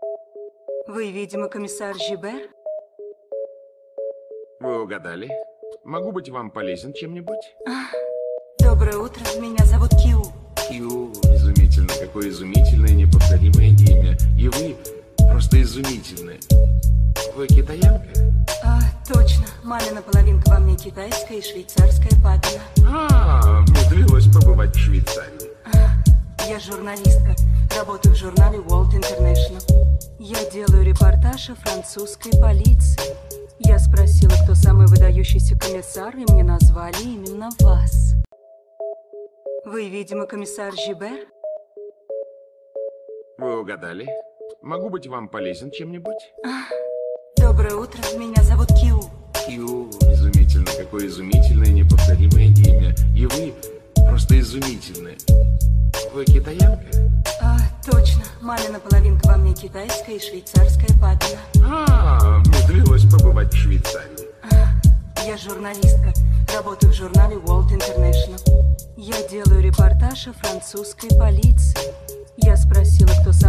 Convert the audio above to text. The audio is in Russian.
Вы, видимо, комиссар Жибер? Вы угадали. Могу быть вам полезен чем-нибудь? Доброе утро, меня зовут Кью. Кью, изумительно. Какое изумительное, неповторимое имя. И вы просто изумительны. Вы китаянка? Точно. Мамина половинка во мне китайская и швейцарская папина. Мне довелось побывать в Швейцарии. Я журналистка. Работаю в журнале World International. Я делаю репортаж о французской полиции. Я спросила, кто самый выдающийся комиссар, и мне назвали именно вас. Вы, видимо, комиссар Жибер? Вы угадали. Могу быть вам полезен чем-нибудь? Доброе утро, меня зовут Кью. Кью, изумительно. Какое изумительное, неповторимое имя. И вы просто изумительны. Вы китаянка? Точно. Мамина половинка во мне китайская и швейцарская папина. Мне довелось побывать в Швейцарии. Я журналистка. Работаю в журнале World International. Я делаю репортаж о французской полиции. Я спросила, кто самый